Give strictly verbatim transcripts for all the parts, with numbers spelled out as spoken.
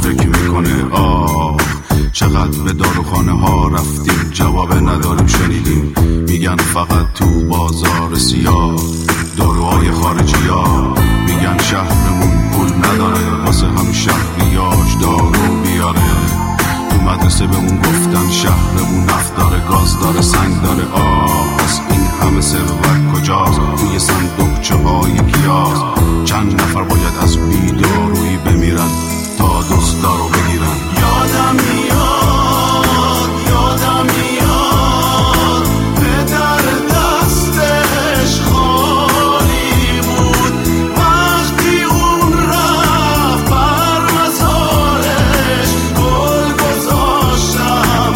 فکر میکنه آه چقدر به داروخانه ها رفتیم جواب نداریم شنیدیم میگن فقط تو بازار سیاه داروهای خارجی ها میگن شهرمون پول نداره واسه هم شهریاش دارو بیاره تو مدرسه بهمون گفتن شهرمون نفت داره گاز داره سنگ داره آه پس این همه ثروت کجاست توی صندوقچه های پیاز چند نفر باید از بیدارویی بمیرن تا دوست دارو بگیرن یادم میاد یادم میاد پدر دستش خالی بود وقتی اون رفت بر مزارش گل گذاشتم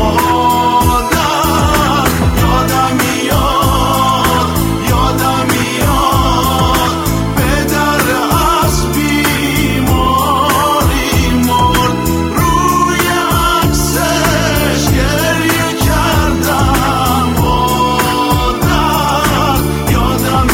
بادر یادم میاد یادم میاد پدر از بیماری مرد روی عکسش گریه کردم بادر یادم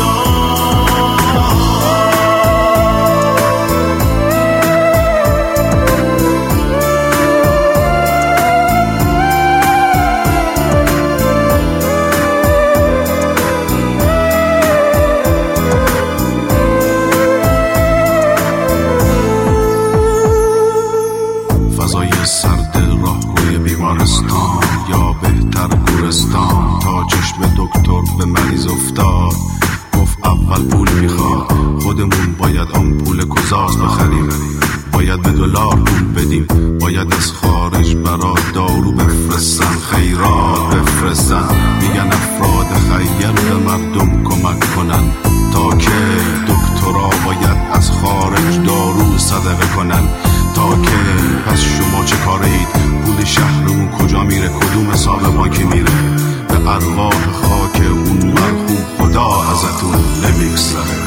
فضای سرد راه روی بیمارستان یا بهتر گورستان تا چشم دکتر به مریض افتاد گفت اول پول میخواد خودمون باید آمپول گذاز بخریم باید به دلار پول بدیم باید از خارج برا دارو بفرستن خیرات بفرستن میگن افراد خیر به مردم کمک کنن تا که دکترها باید از خارج دارو صدقه کنن تا که پس شما چه کارید پول شهرمون کجا میره کدوم حساب بانکی میره به ارواح خاک اون مرحوم خدا ازتون نمیگذره